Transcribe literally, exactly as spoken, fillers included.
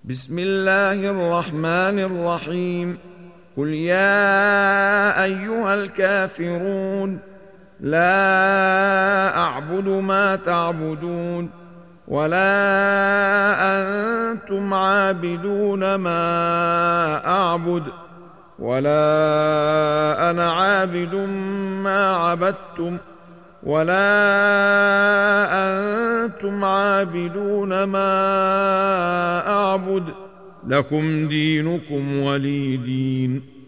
بسم الله الرحمن الرحيم. قل يا أيها الكافرون لا أعبد ما تعبدون ولا أنتم عابدون ما أعبد ولا أنا عابد ما عبدتم ولا أنتم عابدون ما أعبد لكم دينكم ولي دين.